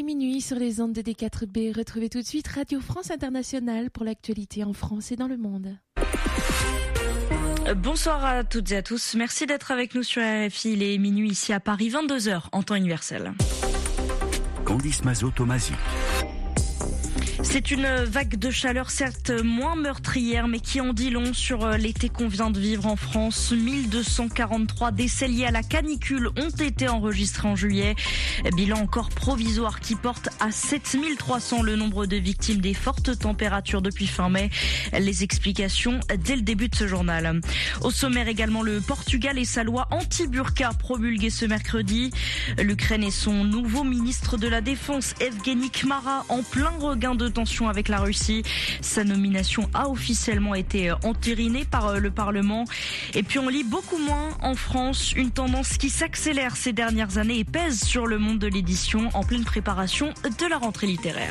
minuit sur les ondes de D4B. Retrouvez tout de suite Radio France Internationale pour l'actualité en France et dans le monde. Bonsoir à toutes et à tous. Merci d'être avec nous sur RFI. Il est minuit ici à Paris, 22h en temps universel. Candice Mazot-Tomazic. C'est une vague de chaleur certes moins meurtrière mais qui en dit long sur l'été qu'on vient de vivre en France. 1243 décès liés à la canicule ont été enregistrés en juillet. Bilan encore provisoire qui porte à 7300 le nombre de victimes des fortes températures depuis fin mai. Les explications dès le début de ce journal. Au sommaire également le Portugal et sa loi anti-burqa promulguée ce mercredi. L'Ukraine et son nouveau ministre de la Défense Evgeny Kmara en plein regain de tension avec la Russie. Sa nomination a officiellement été entérinée par le Parlement. Et puis on lit beaucoup moins en France, une tendance qui s'accélère ces dernières années et pèse sur le monde de l'édition en pleine préparation de la rentrée littéraire.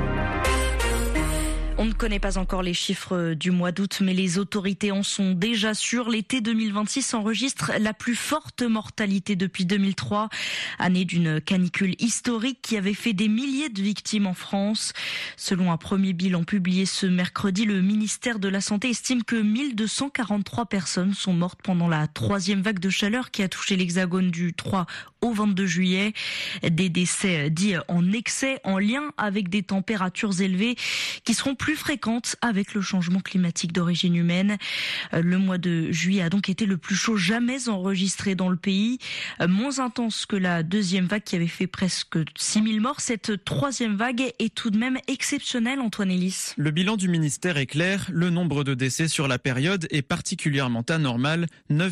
On ne connaît pas encore les chiffres du mois d'août, mais les autorités en sont déjà sûres. L'été 2026 enregistre la plus forte mortalité depuis 2003, année d'une canicule historique qui avait fait des milliers de victimes en France. Selon un premier bilan publié ce mercredi, le ministère de la Santé estime que 1243 personnes sont mortes pendant la troisième vague de chaleur qui a touché l'Hexagone du 3 au 22 juillet. Des décès dits en excès, en lien avec des températures élevées qui seront plus fréquentes avec le changement climatique d'origine humaine. Le mois de juillet a donc été le plus chaud jamais enregistré dans le pays, moins intense que la deuxième vague qui avait fait presque 6000 morts. Cette troisième vague est tout de même exceptionnelle, Antoine Elis. Le bilan du ministère est clair, le nombre de décès sur la période est particulièrement anormal,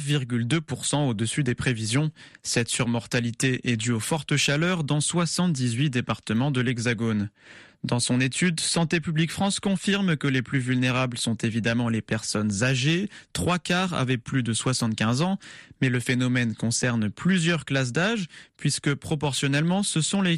9,2% au-dessus des prévisions. Cette surmortalité est due aux fortes chaleurs dans 78 départements de l'Hexagone. Dans son étude, Santé publique France confirme que les plus vulnérables sont évidemment les personnes âgées. 3/4 avaient plus de 75 ans, mais le phénomène concerne plusieurs classes d'âge, puisque proportionnellement, ce sont les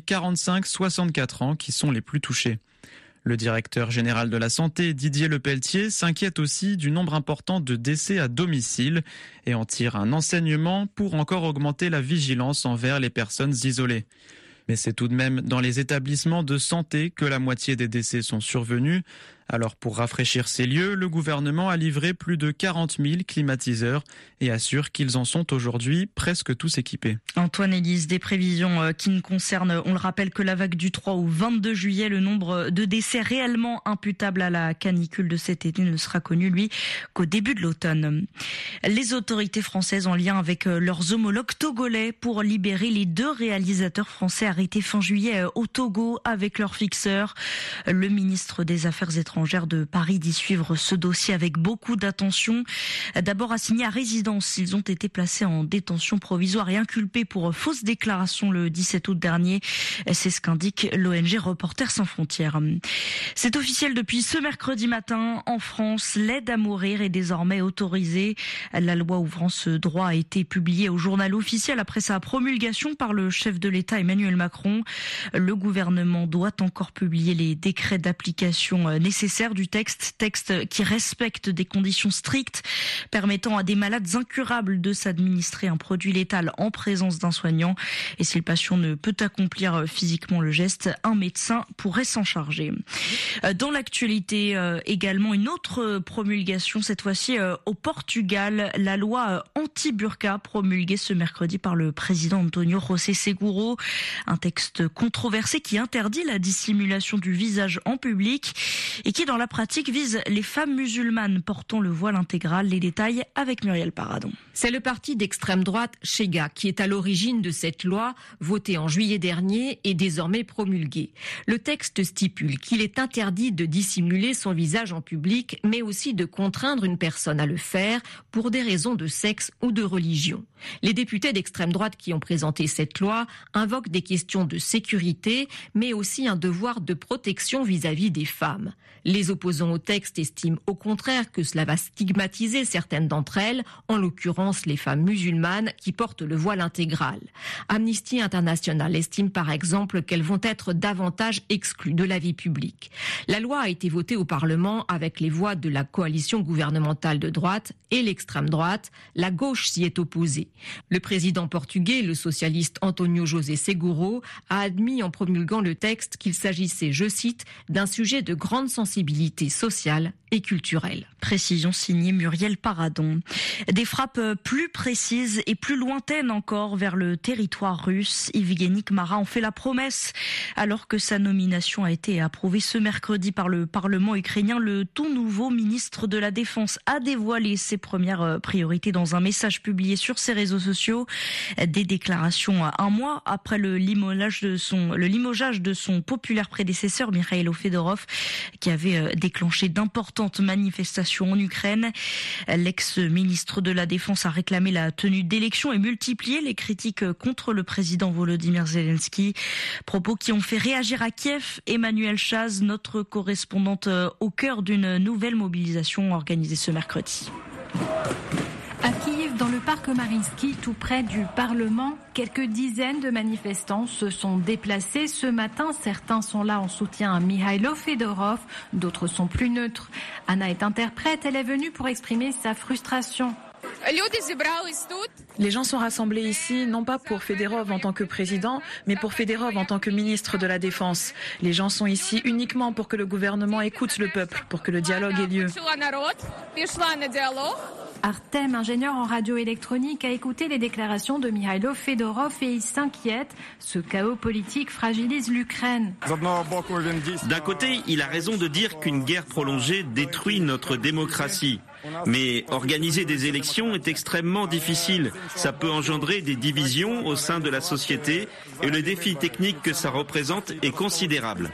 45-64 ans qui sont les plus touchés. Le directeur général de la santé, Didier Lepelletier, s'inquiète aussi du nombre important de décès à domicile et en tire un enseignement pour encore augmenter la vigilance envers les personnes isolées. Mais c'est tout de même dans les établissements de santé que la moitié des décès sont survenus. Alors pour rafraîchir ces lieux, le gouvernement a livré plus de 40 000 climatiseurs et assure qu'ils en sont aujourd'hui presque tous équipés. Antoine Elis, des prévisions qui ne concernent, on le rappelle, que la vague du 3 au 22 juillet. Le nombre de décès réellement imputables à la canicule de cet été ne sera connu, lui, qu'au début de l'automne. Les autorités françaises en lien avec leurs homologues togolais pour libérer les 2 réalisateurs français arrêtés fin juillet au Togo avec leurs fixeurs. Le ministre des Affaires étrangères de Paris dit suivre ce dossier avec beaucoup d'attention. D'abord assignés à résidence, ils ont été placés en détention provisoire et inculpés pour fausse déclaration le 17 août dernier. C'est ce qu'indique l'ONG Reporters sans frontières. C'est officiel depuis ce mercredi matin en France. L'aide à mourir est désormais autorisée. La loi ouvrant ce droit a été publiée au journal officiel après sa promulgation par le chef de l'État Emmanuel Macron. Le gouvernement doit encore publier les décrets d'application nécessaires du texte qui respecte des conditions strictes permettant à des malades incurables de s'administrer un produit létal en présence d'un soignant. Et si le patient ne peut accomplir physiquement le geste, un médecin pourrait s'en charger. Dans l'actualité également, une autre promulgation, cette fois-ci au Portugal, la loi anti-burqa promulguée ce mercredi par le président António José Seguro. Un texte controversé qui interdit la dissimulation du visage en public et qui, dans la pratique, vise les femmes musulmanes portant le voile intégral. Les détails avec Muriel Paradon. C'est le parti d'extrême droite Chega qui est à l'origine de cette loi, votée en juillet dernier et désormais promulguée. Le texte stipule qu'il est interdit de dissimuler son visage en public, mais aussi de contraindre une personne à le faire pour des raisons de sexe ou de religion. Les députés d'extrême droite qui ont présenté cette loi invoquent des questions de sécurité, mais aussi un devoir de protection vis-à-vis des femmes. Les opposants au texte estiment au contraire que cela va stigmatiser certaines d'entre elles, en l'occurrence les femmes musulmanes qui portent le voile intégral. Amnesty International estime par exemple qu'elles vont être davantage exclues de la vie publique. La loi a été votée au Parlement avec les voix de la coalition gouvernementale de droite et l'extrême droite. La gauche s'y est opposée. Le président portugais, le socialiste António José Seguro, a admis en promulguant le texte qu'il s'agissait, je cite, d'un sujet de grande sensibilité sociale et culturelle. Précision signée Muriel Paradon. Des frappes plus précises et plus lointaines encore vers le territoire russe. Evgueni Kmara en fait la promesse. Alors que sa nomination a été approuvée ce mercredi par le Parlement ukrainien, le tout nouveau ministre de la Défense a dévoilé ses premières priorités dans un message publié sur ses réseaux sociaux. Des déclarations un mois après le limogeage de son populaire prédécesseur Mikhailo Fedorov, qui avait déclenché d'importantes manifestations en Ukraine. L'ex-ministre de la Défense a réclamé la tenue d'élections et multiplié les critiques contre le président Volodymyr Zelensky. Propos qui ont fait réagir à Kiev. Emmanuel Chaz, notre correspondante au cœur d'une nouvelle mobilisation organisée ce mercredi. À Kiev, dans le parc Mariinsky, tout près du Parlement, quelques dizaines de manifestants se sont déplacés. Ce matin, certains sont là en soutien à Mikhailo Fedorov, d'autres sont plus neutres. Anna est interprète, elle est venue pour exprimer sa frustration. Les gens sont rassemblés ici, non pas pour Fedorov en tant que président, mais pour Fedorov en tant que ministre de la Défense. Les gens sont ici uniquement pour que le gouvernement écoute le peuple, pour que le dialogue ait lieu. Artem, ingénieur en radioélectronique, a écouté les déclarations de Mikhailo Fedorov et il s'inquiète. Ce chaos politique fragilise l'Ukraine. D'un côté, il a raison de dire qu'une guerre prolongée détruit notre démocratie. Mais organiser des élections est extrêmement difficile. Ça peut engendrer des divisions au sein de la société et le défi technique que ça représente est considérable.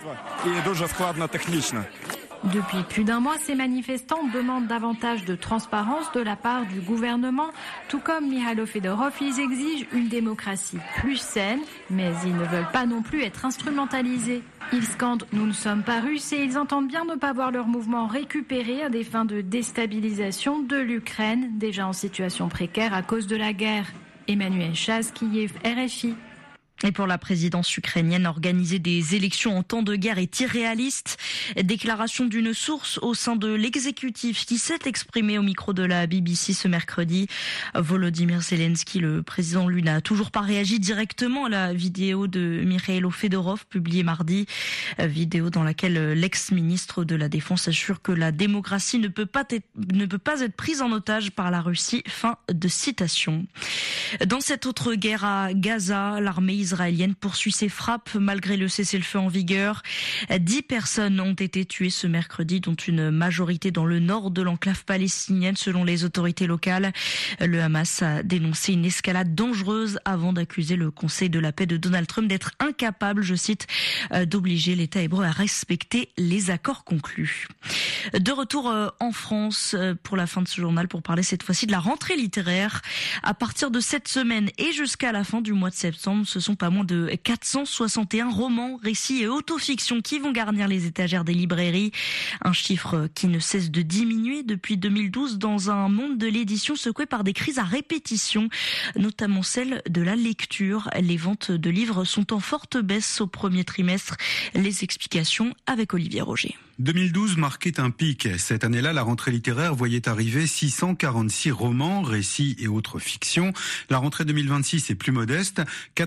Depuis plus d'un mois, ces manifestants demandent davantage de transparence de la part du gouvernement. Tout comme Mikhailo Fedorov, ils exigent une démocratie plus saine, mais ils ne veulent pas non plus être instrumentalisés. Ils scandent « Nous ne sommes pas russes » et ils entendent bien ne pas voir leur mouvement récupéré à des fins de déstabilisation de l'Ukraine, déjà en situation précaire à cause de la guerre. Emmanuel Chaz, Kiev, RFI. Et pour la présidence ukrainienne, organiser des élections en temps de guerre est irréaliste. Déclaration d'une source au sein de l'exécutif qui s'est exprimé au micro de la BBC ce mercredi. Volodymyr Zelensky, le président, lui, n'a toujours pas réagi directement à la vidéo de Mikhailo Fedorov publiée mardi. Vidéo dans laquelle l'ex-ministre de la Défense assure que la démocratie ne peut pas être prise en otage par la Russie. Fin de citation. Dans cette autre guerre à Gaza, l'armée israélienne poursuit ses frappes malgré le cessez-le-feu en vigueur. 10 personnes ont été tuées ce mercredi, dont une majorité dans le nord de l'enclave palestinienne selon les autorités locales. Le Hamas a dénoncé une escalade dangereuse avant d'accuser le Conseil de la paix de Donald Trump d'être incapable, je cite, d'obliger l'État hébreu à respecter les accords conclus. De retour en France pour la fin de ce journal pour parler cette fois-ci de la rentrée littéraire. À partir de cette semaine et jusqu'à la fin du mois de septembre, ce sont pas moins de 461 romans, récits et autofictions qui vont garnir les étagères des librairies. Un chiffre qui ne cesse de diminuer depuis 2012 dans un monde de l'édition secoué par des crises à répétition, notamment celle de la lecture. Les ventes de livres sont en forte baisse au premier trimestre. Les explications avec Olivier Roger. 2012 marquait un pic. Cette année-là, la rentrée littéraire voyait arriver 646 romans, récits et autres fictions. La rentrée 2026 est plus modeste.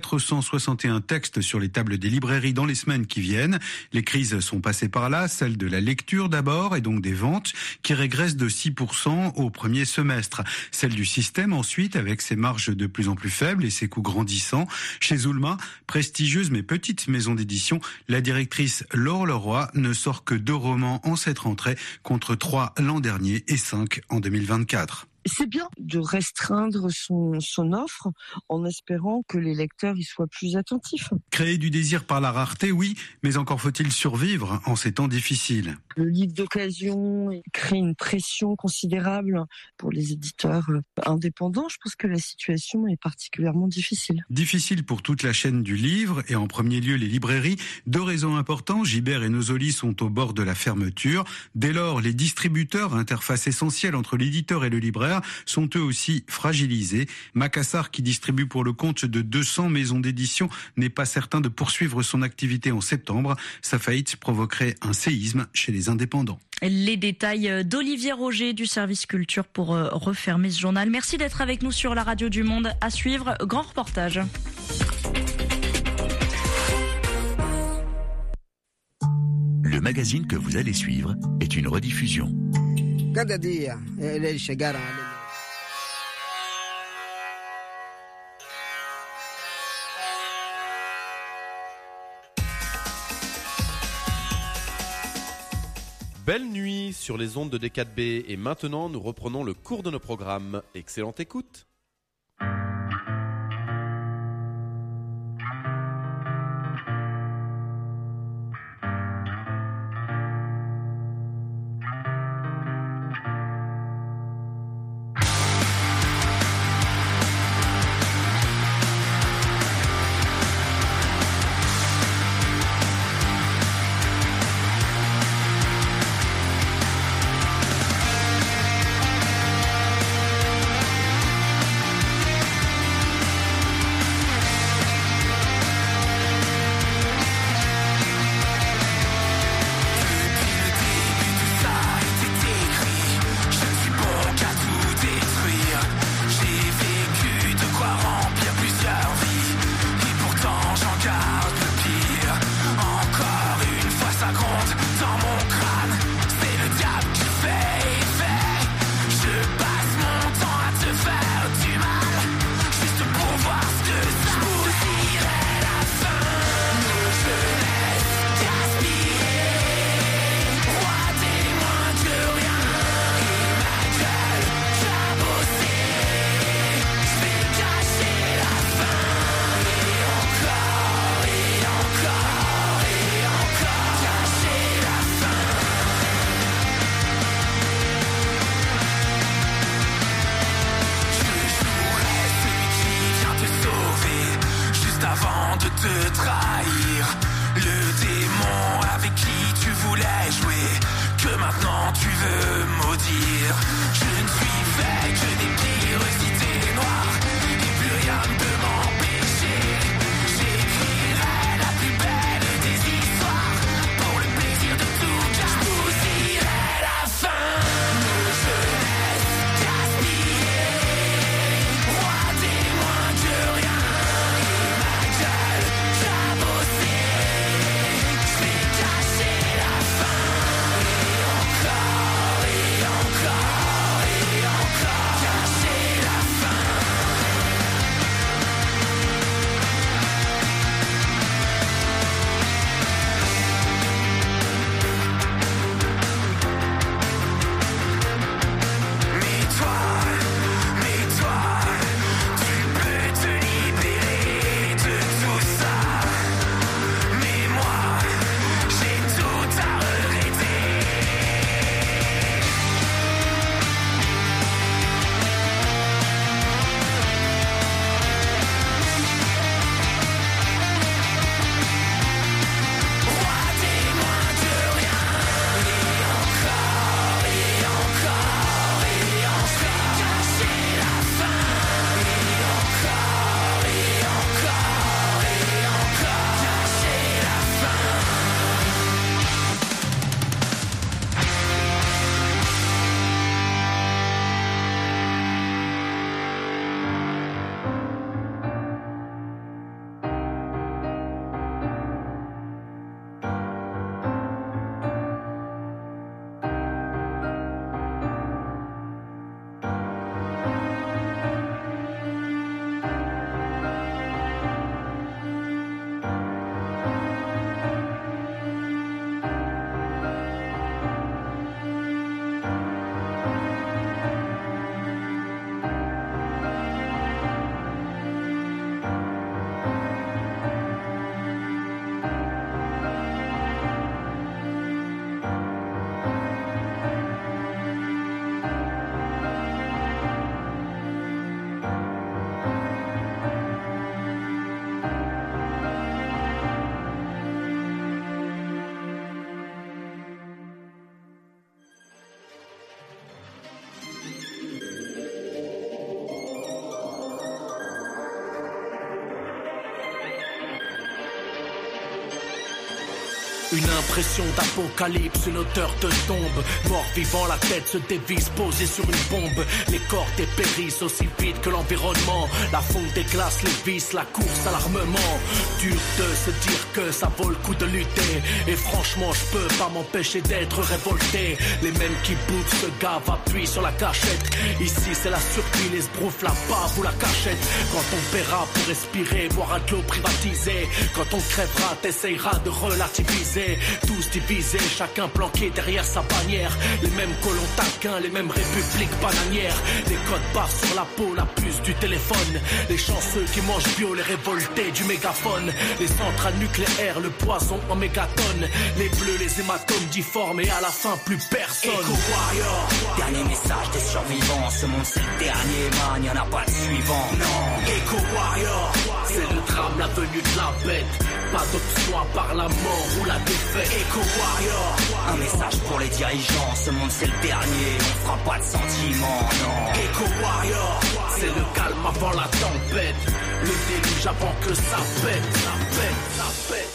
461 textes sur les tables des librairies dans les semaines qui viennent. Les crises sont passées par là, celle de la lecture d'abord et donc des ventes qui régressent de 6% au premier semestre. Celle du système ensuite avec ses marges de plus en plus faibles et ses coûts grandissants. Chez Zulma, prestigieuse mais petite maison d'édition, la directrice Laure Leroy ne sort que 2 romans en cette rentrée contre 3 l'an dernier et 5 en 2024. C'est bien de restreindre son offre en espérant que les lecteurs y soient plus attentifs. Créer du désir par la rareté, oui, mais encore faut-il survivre en ces temps difficiles. Le livre d'occasion crée une pression considérable pour les éditeurs indépendants. Je pense que la situation est particulièrement difficile. Difficile pour toute la chaîne du livre et en premier lieu les librairies. 2 raisons importantes, Gibert et Nosoli sont au bord de la fermeture. Dès lors, les distributeurs, interface essentielle entre l'éditeur et le libraire, sont eux aussi fragilisés. Macassar, qui distribue pour le compte de 200 maisons d'édition, n'est pas certain de poursuivre son activité en septembre. Sa faillite provoquerait un séisme chez les indépendants. Les détails d'Olivier Roger du service culture pour refermer ce journal. Merci d'être avec nous sur la radio du Monde. À suivre, grand reportage. Le magazine que vous allez suivre est une rediffusion. Belle nuit sur les ondes de D4B et maintenant nous reprenons le cours de nos programmes. Excellente écoute. Une impression d'apocalypse, une hauteur de tombe. Mort vivant, la tête se dévisse, posée sur une bombe. Les corps dépérissent aussi vite que l'environnement. La fonte des glaces, les vis, la course à l'armement. Dur de se dire que ça vaut le coup de lutter. Et franchement, je peux pas m'empêcher d'être révolté. Les mêmes qui bouffent se gavent, appuient sur la cachette. Ici, c'est la surprise, les sbroufs, la bave ou la cachette. Quand on paiera pour respirer, boire de l'eau privatisée. Quand on crèvera, t'essayeras de relativiser. Tous divisés, chacun planqué derrière sa bannière. Les mêmes colons taquins, les mêmes républiques bananières. Les codes barres sur la peau, la puce du téléphone. Les chanceux qui mangent bio, les révoltés du mégaphone. Les centrales nucléaires, le poison en mégatonnes. Les bleus, les hématomes difformes et à la fin plus personne. Echo Warrior, dernier message des survivants. Ce monde c'est le dernier man, y'en a pas de suivant. Non, Echo Warrior, c'est le drame, la venue de la bête. Pas d'option à part la mort ou la défaite. Echo Warrior, un message pour les dirigeants. Ce monde c'est le dernier, on fera pas de sentiments. Non, Echo Warrior, c'est le calme avant la tempête. Le déluge avant que ça pète, ça pète, ça pète.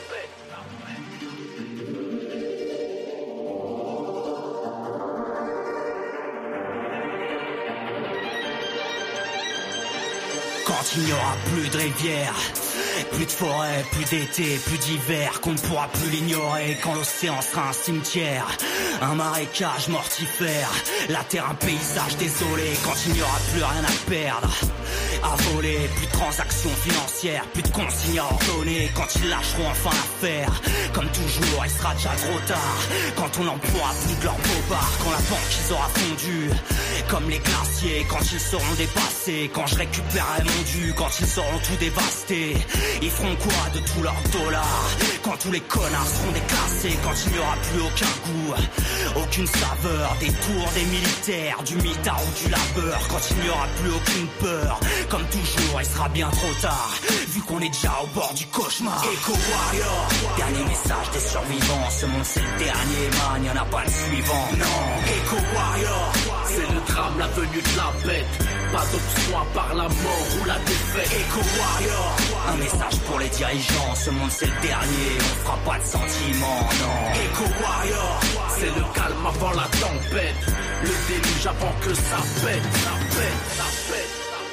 Quand il n'y aura plus de rivière, plus de forêt, plus d'été, plus d'hiver, qu'on ne pourra plus l'ignorer quand l'océan sera un cimetière, un marécage mortifère, la terre un paysage désolé, quand il n'y aura plus rien à perdre, à voler, plus de transactions financières, plus de consignes à ordonner, quand ils lâcheront enfin l'affaire, comme toujours il sera déjà trop tard, quand on n'en pourra plus de leur bobard, quand la banquise aura fondu, comme les glaciers, quand ils seront dépassés, quand je récupérerai mon dû, quand ils auront tout dévasté, ils feront quoi de tous leurs dollars, quand tous les connards seront déclassés, quand il n'y aura plus aucun goût, aucune saveur, des tours, des militaires, du mitard ou du labeur, quand il n'y aura plus aucune peur, comme toujours il sera bien trop tard, vu qu'on est déjà au bord du cauchemar. Echo Warrior, dernier message des survivants, ce monde c'est le dernier man, y'en a pas de suivant. Non, Echo Warrior, c'est le drame, la venue de la bête. Pas d'option à part la mort ou la défaite. Echo Warrior, un message pour les dirigeants, ce monde c'est le dernier, on fera pas de sentiments. Non, Echo Warrior, c'est le calme avant la tempête. Le déluge avant que ça pète, ça pète, ça pète.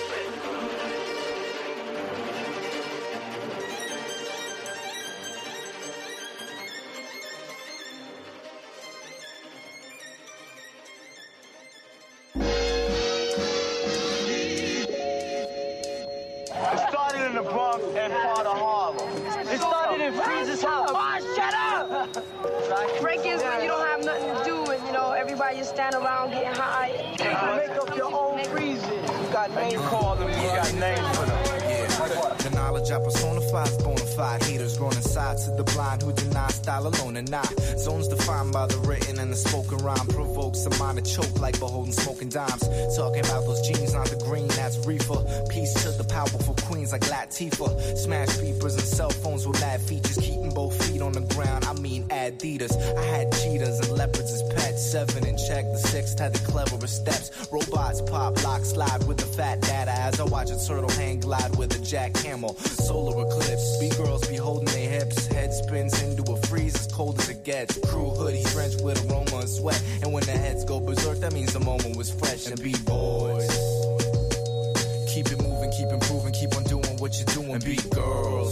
Break-ins when you don't have nothing to do and, you know, everybody just stand around getting high. You make up your own reason. You got names for them, you got names for them. The knowledge I personify is bona fide. Haters grown inside to the blind who deny style alone and not. Zones defined by the written and the spoken rhyme provokes a mind to choke like beholding smoking dimes. Talking about those jeans, not the green, that's reefer. Peace to the powerful queens like Latifah. Smash beepers and cell phones with mad features, keeping both feet on the ground. I mean Adidas. I had cheetahs and leopards as pets. 7 and check the 6th had the cleverest steps. Robots pop, lock, slide with the fat data as I watch a turtle hang glide with a jackhammer. Solar eclipse, B-girls be holding their hips. Head spins into a freeze as cold as it gets. Crew hoodies drenched with aroma and sweat. And when the heads go berserk, that means the moment was fresh. And B-boys, keep it moving, keep improving, keep on doing what you're doing. And B-girls,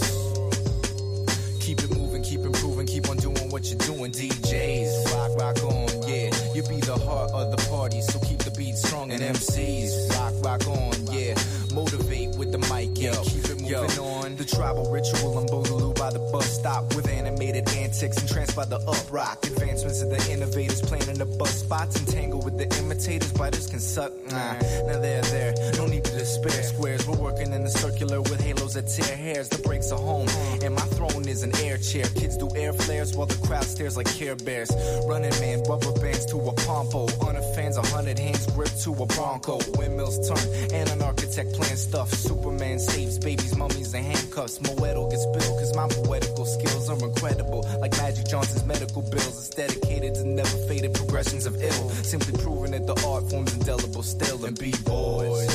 keep it moving, keep improving, keep on doing what you're doing. DJs, rock on, yeah. You be the heart of the party, so keep the beat strong. And MCs, rock on, yeah. Motivate with the mic, yeah. Keep it moving on. The tribal ritual in Boogaloo by the bus stop with animated antics entranced by the up-rock. Advancements of the innovators playing in the bus spots. Entangled with the imitators, biters can suck. Now there, no need to despair. Squares, we're working in the circular with halos that tear hairs. The breaks are home, and my throne is an air chair. Kids do air flares while the crowd stares like Care Bears. Running man, rubber bands to a pompo. Honor fans, 100 hands gripped to a Bronco. Windmills turn, and an architect playing stuff. Superman saves babies, mummies, and handcuffs. Moedo gets spilled, cause my poetical skills are incredible. Like Magic Johnson's medical bills. It's dedicated to never faded progressions of ill. Simply proving that the art form's indelible still. And B-boys,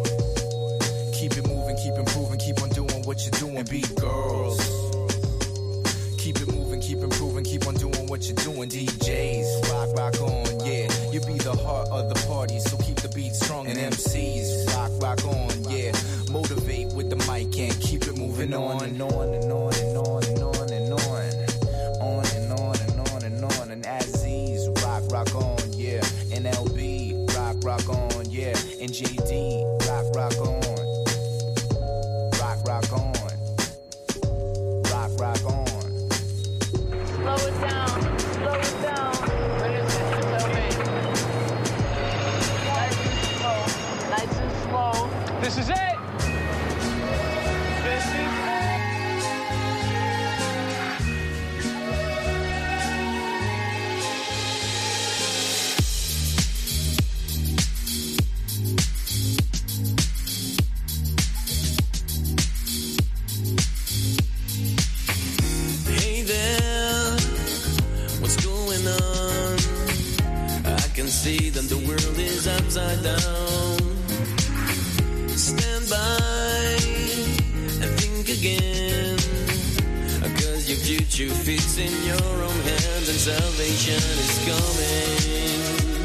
keep it moving, keep improving, keep on doing what you're doing. And B-girls, keep it moving, keep improving, what you're doing, DJs. Rock on, yeah. You be the heart of the party, so keep the beat strong. And MCs, rock on, yeah. Motivate with the mic and keep it moving on and on and on and on and on and on. On and on and on and on. And Aziz, rock on, yeah. NLB, rock on, yeah. And JD, rock on. Rock on. Rock on. Slow it down. What is it? Tell me. Nice and slow. This is it. This is it. See that the world is upside down. Stand by and think again, 'cause your future fits in your own hands and salvation is coming.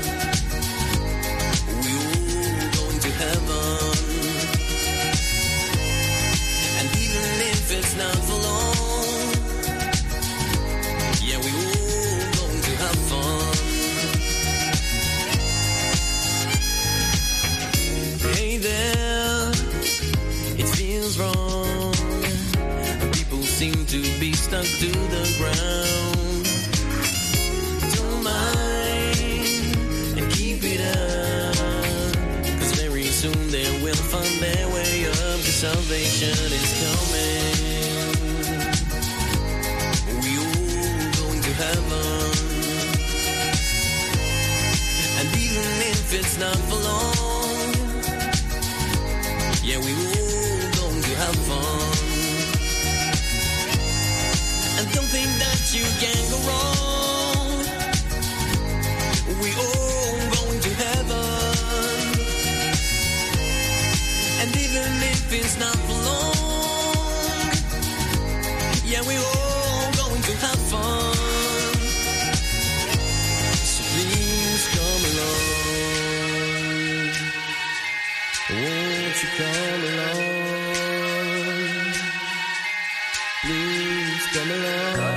We all going to heaven, and even if it's not for long, yeah, we all going to have fun. Hey there, it feels wrong. People seem to be stuck to the ground. Don't mind and keep it up, 'cause very soon they will find their way up. 'Cause salvation is coming. We all going to heaven, and even if it's not for long, yeah, we all going to have fun. And don't think that you can go wrong. We all going to heaven, and even if it's not for long, yeah, we all going to have fun. So please come along. Won't you come along? Please come along.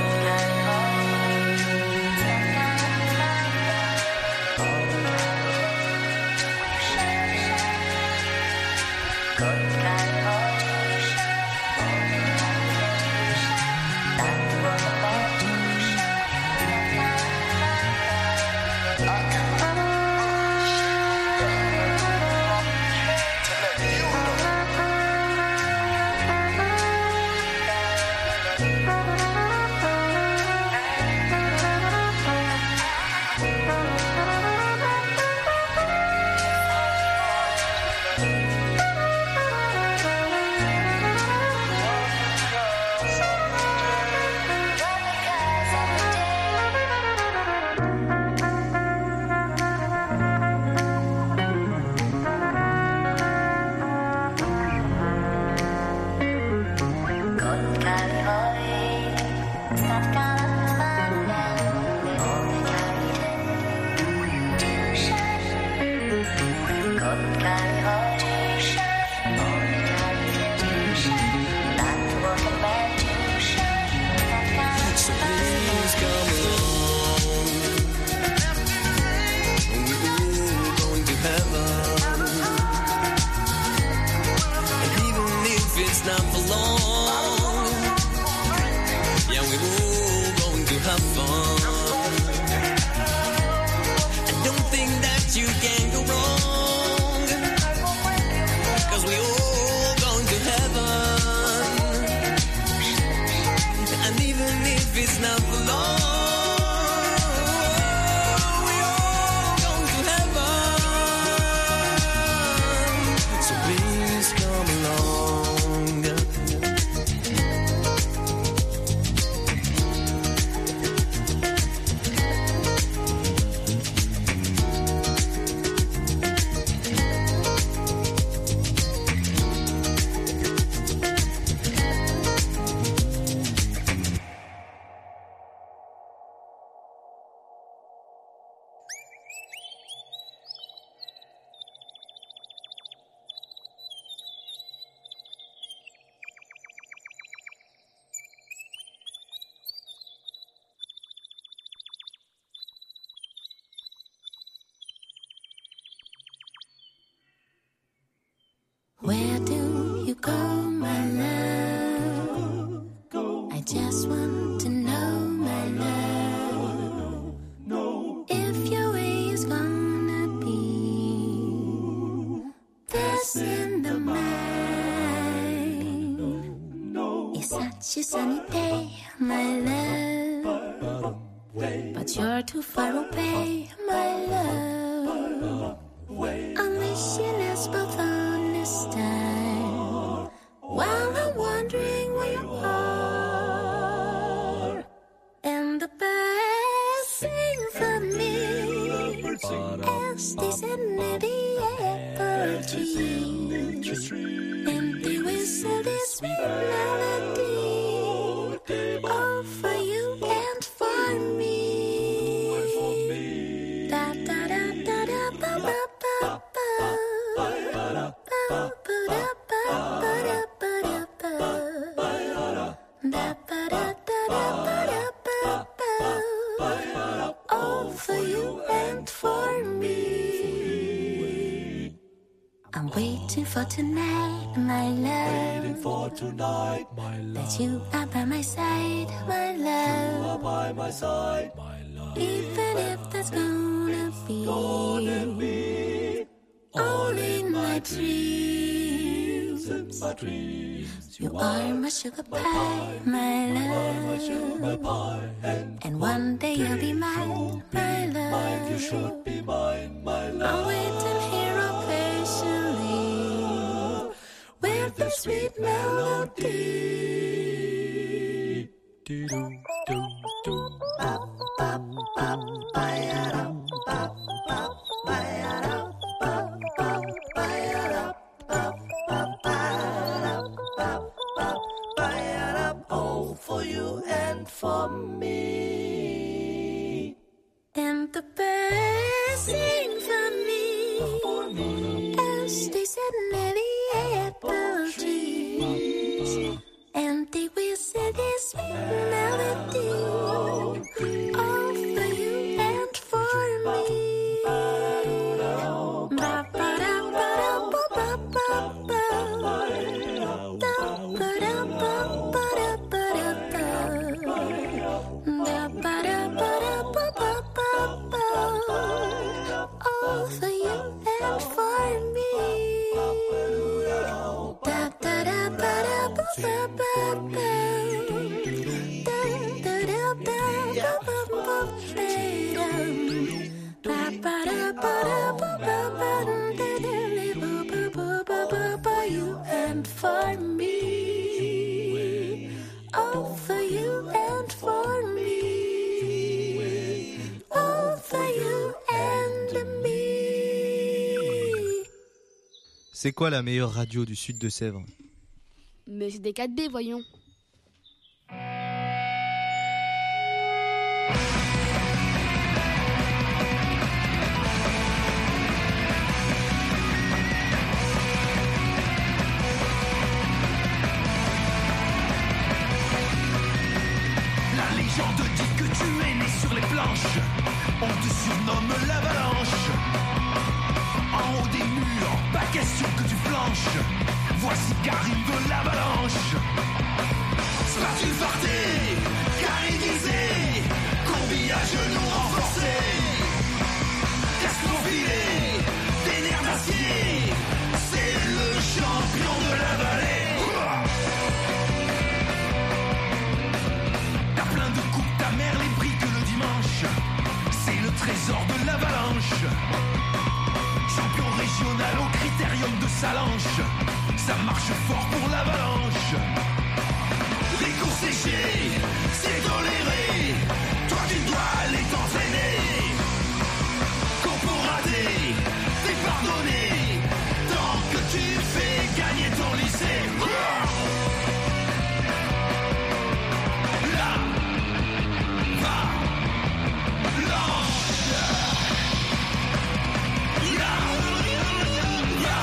let you sunny day, my love. But you're too far away, my love. I'm wishing us both on this time, while I'm wondering where you are. And the birds sing for me as they sing near the apple tree, and they whistle this sweet melody, all for you and for me. Da da da da da ba ba ba ba ba ba ba ba da ba da da da ba da ba, all for you and for me. I'm waiting for tonight, my love. Waiting for tonight, my love. That you are by my side, my love. You are by my side, my love. Even if that's gonna be all in my dreams. You are my sugar pie, my love. And one day you'll be mine, my love. You should be mine, my love. I'll wait and hear all patiently with the sweet melody. All for you and for me. And the birds sing for me as they sit near the apple trees, and they whistle this sweet melody, all for you and for me. Ba ba da ba da ba ba ba ba, da ba da ba ba da ba da ba, da ba da ba da ba ba ba, all for you and for me. Da da da ba da ba ba ba ba, da da da ba ba ba ba, ba ba da ba da ba ba ba, da da ba ba ba ba, you and for me, all for you and for me, all for you and me. C'est quoi la meilleure radio du sud de Sèvres? Mais c'est des 4B, voyons. La légende dit que tu es né sur les planches. On te surnomme l'avalanche. En haut des murs, pas question que tu flanches. Voici qu'arrive l'avalanche. Statue fartée, carré aiguisé, combi à genoux renforcés. Casque profilé, des nerfs d'acier. C'est le champion de la vallée. T'as plein de coupes, ta mère les brique le dimanche. C'est le trésor de l'avalanche. Champion régional au critérium de Salanche. Ça marche fort pour l'avalanche. Les cours séchés, c'est toléré. Toi tu dois aller t'entraîner. Corporaté, t'es pardonné. Tant que tu fais gagner ton lycée. Là, va, l'ange. Là, va,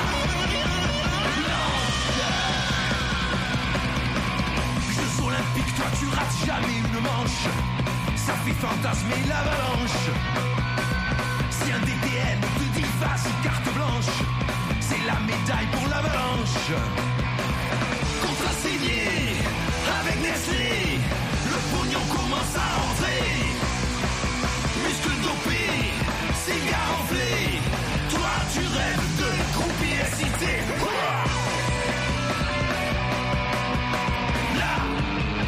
l'ange. Jeux olympiques, toi tu rates jamais une manche. Ça fait fantasmer l'avalanche. Si un DTN te dit vas-y carte blanche, c'est la médaille pour l'avalanche. Contrat signé avec Nestlé, le pognon commence à rentrer. Muscles dopés, cigares enflés, toi tu rêves de croupier cité. Là,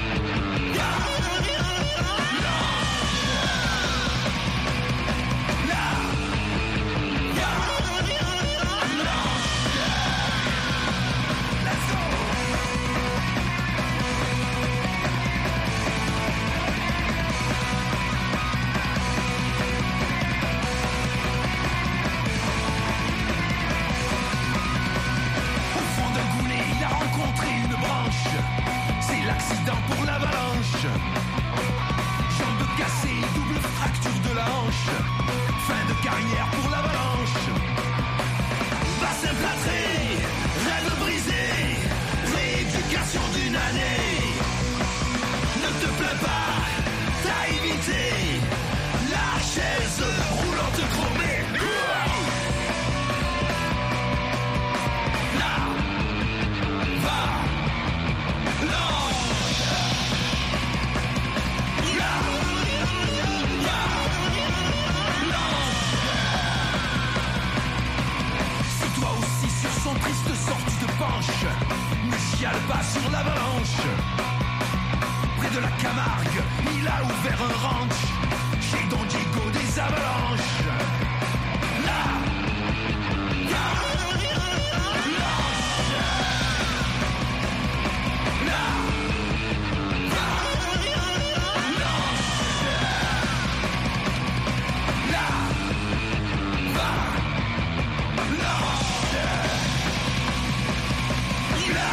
l'accident pour l'avalanche. Jambes cassées, double fracture de la hanche. Fin de carrière pour l'avalanche. Bassin plâtré, rêve brisé, rééducation d'une année. Ne te plains pas, t'as évité la chaise roulante chromée. Là va l'ange. Là va l'ange. Si toi aussi sur son triste sort tu te penches, ne chiale pas sur l'avalanche. Près de la Camargue, il a ouvert un ranch chez Don Diego des avalanches. Là, là, l'ange. Là, là, l'ange. Là, va, l'ange. Là,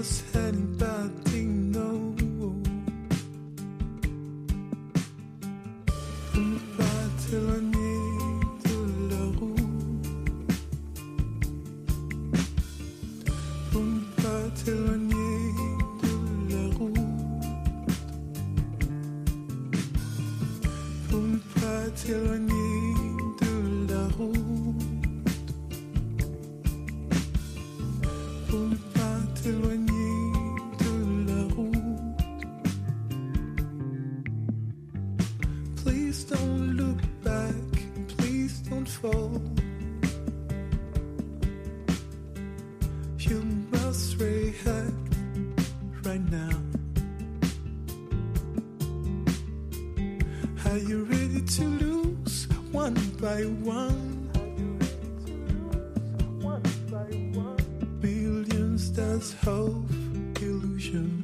does anybody know? Pour ne pas t'éloigner de la route, pour ne pas t'éloigner de la route, pour ne pas t'éloigner de la route. Pour ne pas t'éloigner de la route. Please don't look back, please don't fall. You must react right now. Are you ready to lose one by one? Millions that's hope, illusion.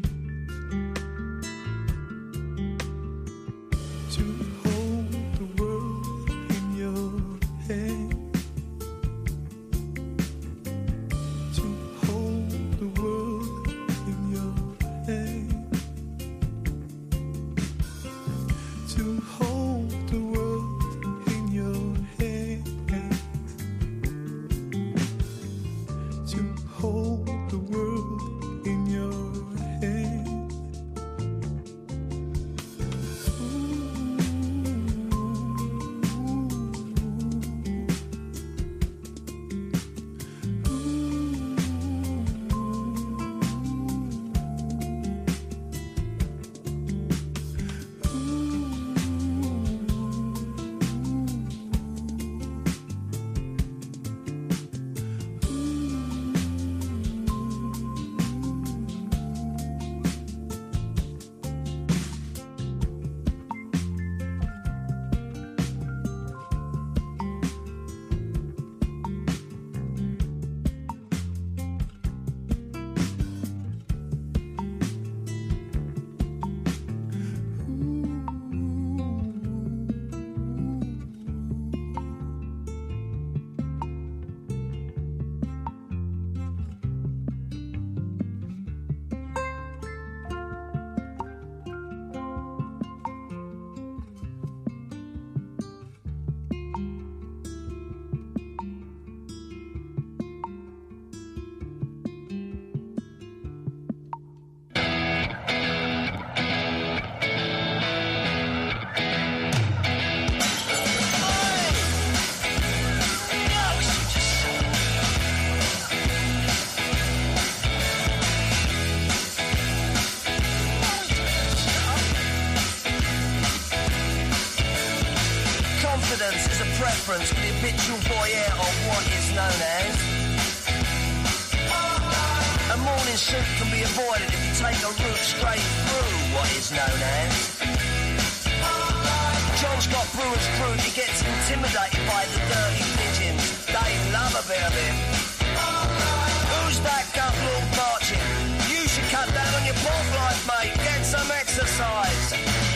To hold the world in your hand. To hold the world in your hand. To hold the world in your hand. To hold the world in your hand. Confidence is a preference for the habitual voyeur of what is known as. A morning suit can be avoided if you take a route straight through what is known as. John Scott Brewer's crew, he gets intimidated by the dirty pigeons. They love a bit of him. Who's that gut lord marching? You should cut down on your pork life, mate. Get some exercise.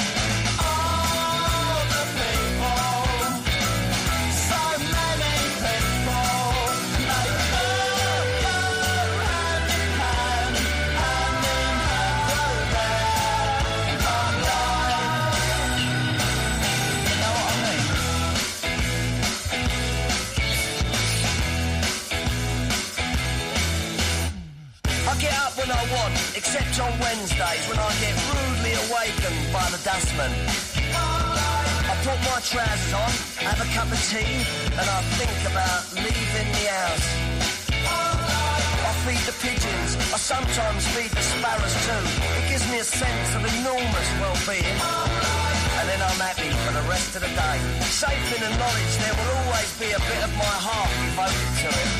When I want, except on Wednesdays when I get rudely awakened by the dustman. I put my trousers on, have a cup of tea, and I think about leaving the house. I feed the pigeons, I sometimes feed the sparrows too. It gives me a sense of enormous well-being. And then I'm happy for the rest of the day. Safe in the knowledge there will always be a bit of my heart devoted to it.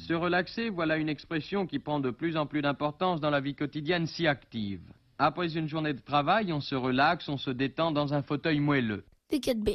Se relaxer, voilà une expression qui prend de plus en plus d'importance dans la vie quotidienne si active. Après une journée de travail, on se relaxe, on se détend dans un fauteuil moelleux. Des 4B.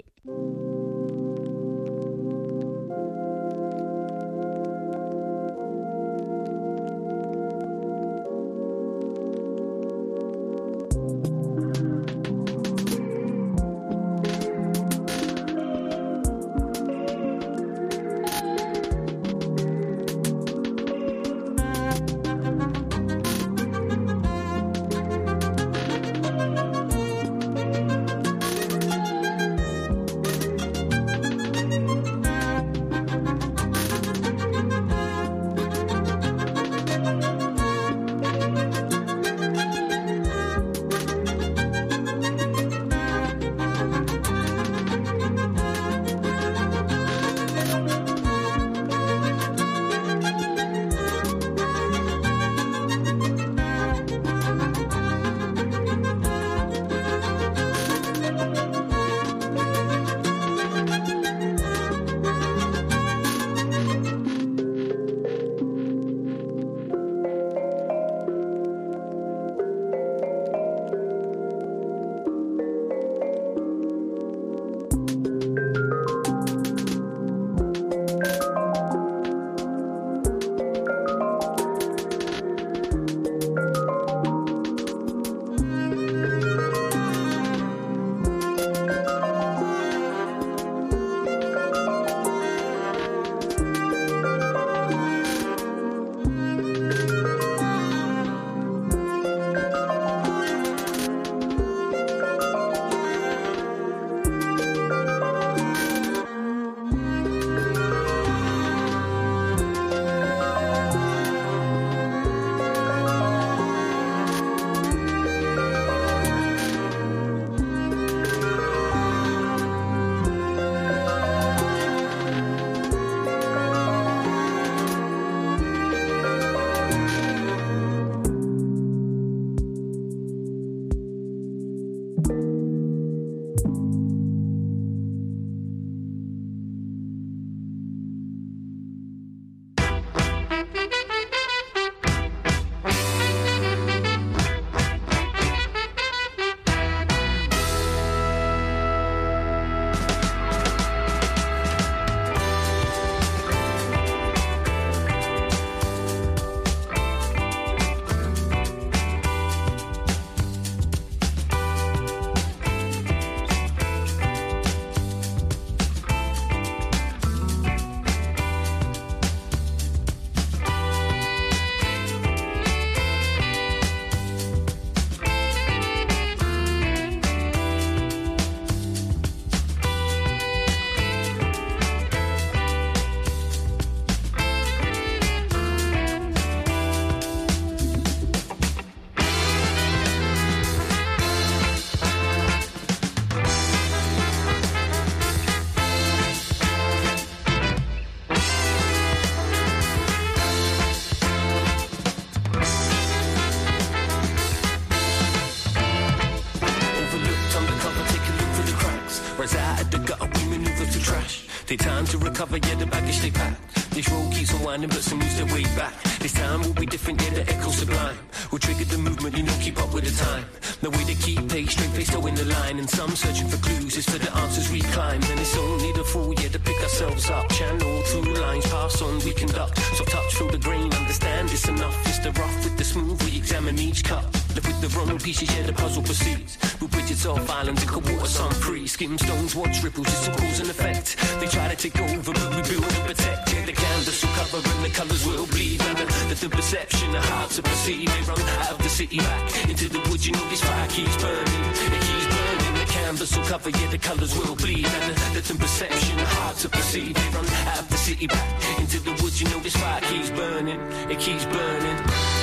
Take time to recover, yeah, the baggage they pack. This road keeps on winding, but some moves their way back. This time will be different, yeah, the echo sublime. We'll trigger the movement, you know, keep up with the time. The way they keep pace, straight face, toe in the line. And some searching for clues, it's for the answers we climb. And it's only the fool, yeah, to pick ourselves up. Channel through lines, pass on, we conduct. So touch through the grain, understand it's enough. It's the rough with the smooth, we examine each cut. Left with the wrong pieces, yeah, the puzzle proceeds. We'll bridge it off islands, it could water some free. Skim stones, watch ripples, it's a cause and effect. They try to take over, but we build and protect. Yeah, the canvas will cover and the colours will bleed. And the perception, are hard to perceive. They run out of the city back into the woods, you know this fire keeps burning. It keeps burning, the canvas will cover, yeah, the colours will bleed. And the perception, are hard to perceive. They run out of the city back into the woods, you know this fire keeps burning. It keeps burning.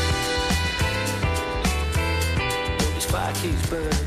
Fire keeps burning.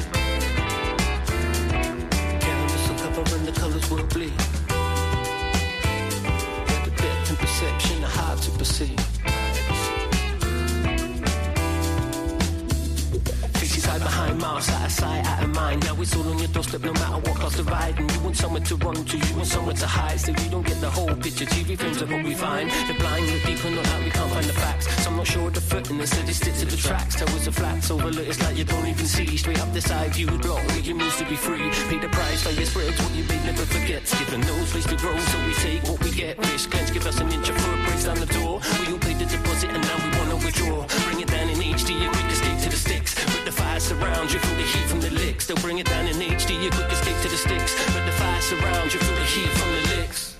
Canvas will cover and the colours will bleed. Yeah, the depth and perception are hard to perceive. Faces hide behind miles, out of sight, out of mind. Now it's all on your doorstep, no matter what cost dividing. You want somewhere to run to, you want somewhere to hide. Still you don't get the whole picture. TV films are what we find. They're blind, look deeper, not out, we can't find the facts. Some not sure of the footing, instead they stick to the tracks. Tell us the flats, overlook, it's like you don't even see. Straight up the side, you block, make your moves to be free. Pay the price for your spreads, what you big never forgets. Given no place to grow, so we take what we get. Fish cleanse, give us an inch of fur, breaks down the door. We all paid the deposit and now we wanna withdraw. Bring it down in HD, a quick escape to the sticks. But the fire surrounds you, feel the heat from the licks. They'll bring it down in HD, a quick escape to the sticks. But the fire surrounds you, feel the heat from the licks.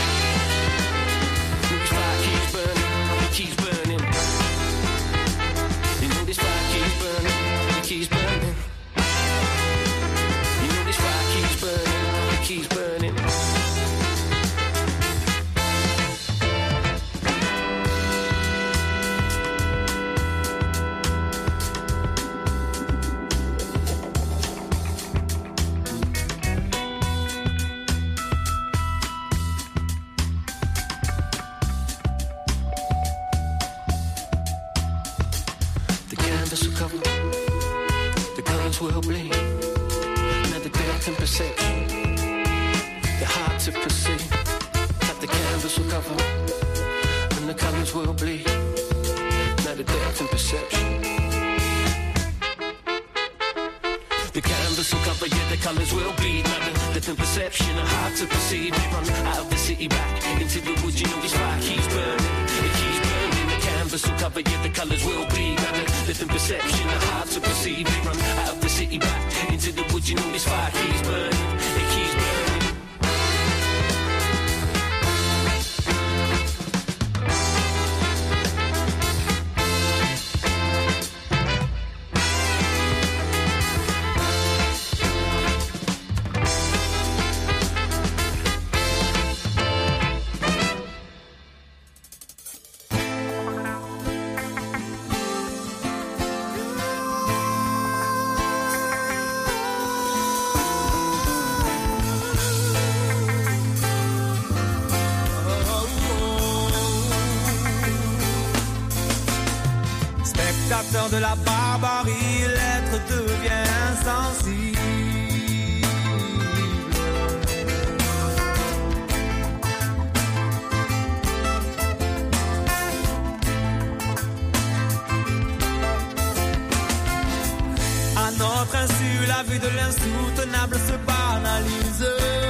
This fire keeps burning, it keeps burning. You know this fire keeps burning, it keeps burning. You know this fire keeps burning, it keeps burning. Will bleed. Now the depth and perception, they're hard to perceive. That the canvas will cover, and the colours will bleed. Now the depth and perception. The canvas will cover, yeah, the colours will bleed. Now the depth and perception are hard to perceive. We run out of the city back into the woods, you know this fire keeps burning. It keeps burning. The canvas will cover, yeah, the colours will bleed. Now the depth and perception are hard to perceive. We run out of the city back into the woods, you know this fire keeps burning. It keeps burning. De la barbarie, l'être devient insensible. À notre insu, la vue de l'insoutenable se banalise.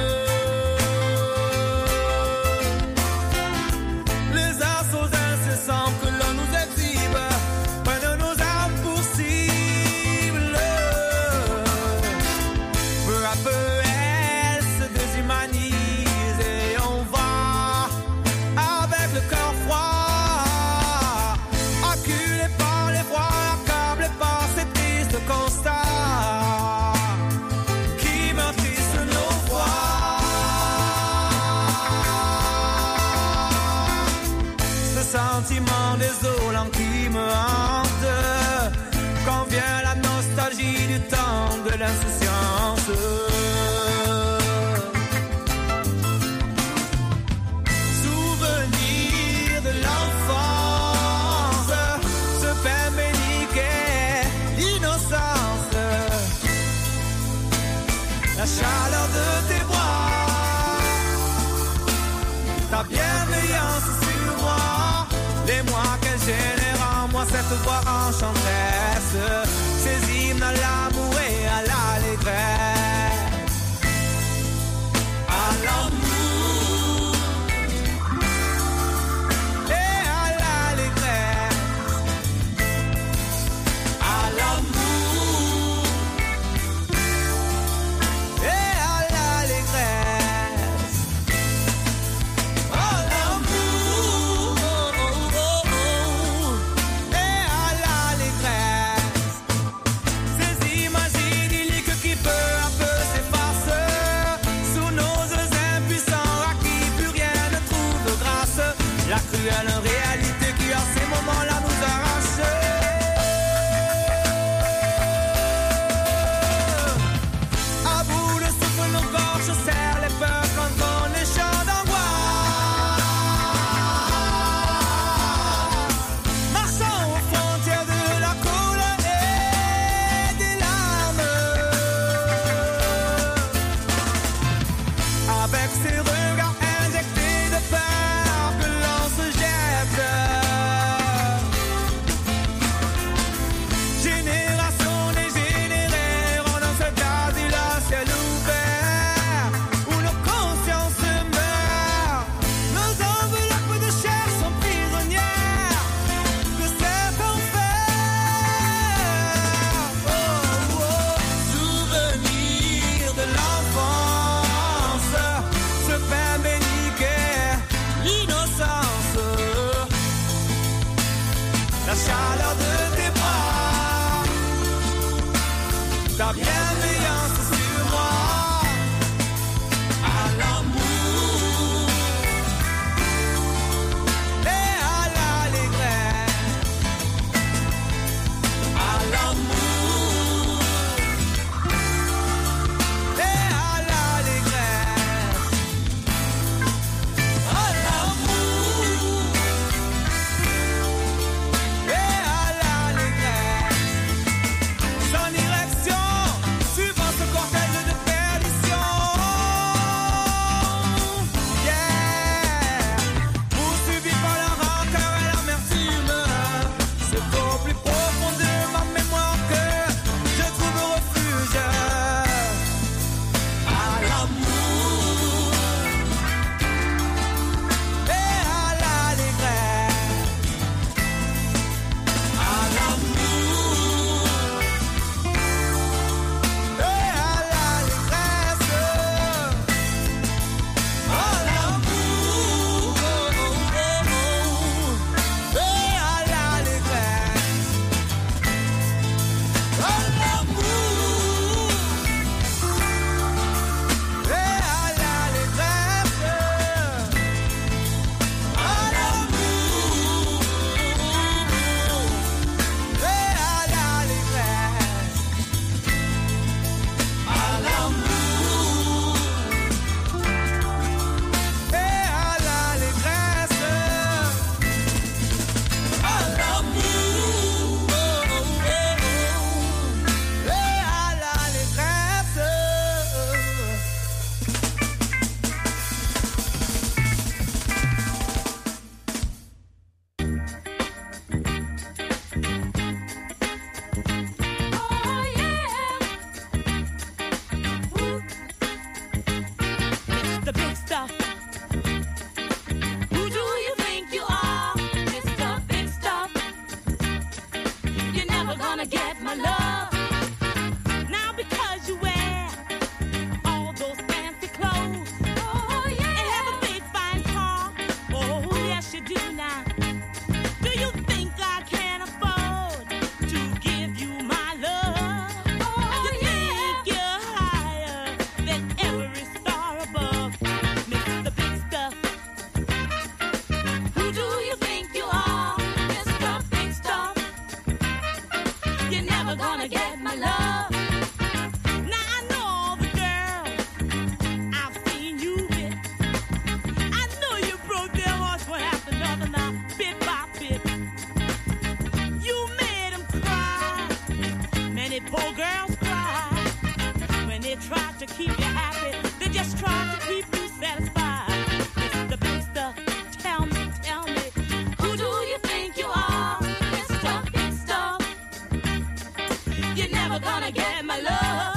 Les assauts incessants que l'on nous exhibe prennent nos âmes pour cible. Peu à peu, elles se déshumanisent et on va avec le cœur froid, acculé par l'effroi, accablé par ces tristes constats qui meurtrissent nos voix. Ce sentiment désolant qui me hante quand vient la nostalgie du temps de l'insouciance. Souvenir de l'enfance, ce père bénique et l'innocence, la chaleur de tes bras, ta bienveillance sur moi, les mois qu'elle génère en moi, cette voix enchanteresse, ces hymnes à l'amour et à l'allégresse, à l'amour et à l'allégresse, à l'amour et à l'allégresse, à l'amour et à l'allégresse. ta bienveillance sur moi. À l'amour et à l'allégresse. À l'amour et à l'allégresse. À l'amour et à l'allégresse. Sans direction, suivant ce cortège de perdition. Yeah, poursuivi par la rancœur et l'amertume. C'est au plus profond de ma mémoire que je trouve refuge. À l'amour et à l'allégresse. À l'amour et à l'allégresse. À l'amour et à l'allégresse. À l'amour et à l'allégresse. À l'amour et à l'allégresse. À l'amour et à l'allégresse. À l'amour et à l'allégresse. The big stuff. Who do you think you are? Mr. Big Stuff. You're never gonna get my love. Now because you wear all those fancy clothes. Oh yeah. And have a big fine car. Oh yes you do now. Do you think I can afford to give you my love? Oh you think you're higher than every star above, Mr. Big Stuff? Who do you think you are, Mr. Big Stuff? You're never gonna get my love. Now I know all the girls I've seen you with. I know you broke their hearts one after another now, bit by bit. You made them cry. Many poor girls cry. When they try to keep you happy, they just try to keep you satisfied. Mr. Big Stuff, tell me, who do you think you are, Mr. Big Stuff? You're never gonna get my love.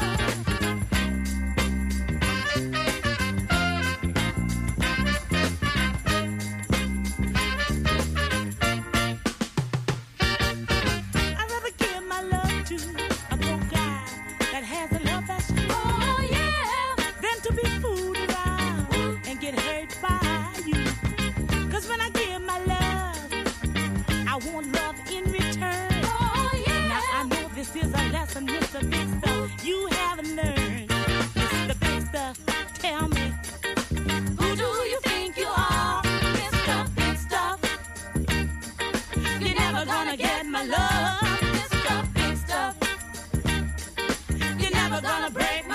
I'd rather give my love to a broke guy that has a love that's true. Oh yeah, than to be fooled around and get hurt by you. 'Cause when I give my love, I want love in return. Oh yeah. Now I know this is a lesson, Mr. Big Stuff, you haven't learned. Mr. Big Stuff, tell me, who do you think you are, Mr. Big Stuff? You're never gonna get my love, Mr. Big Stuff. You're never gonna break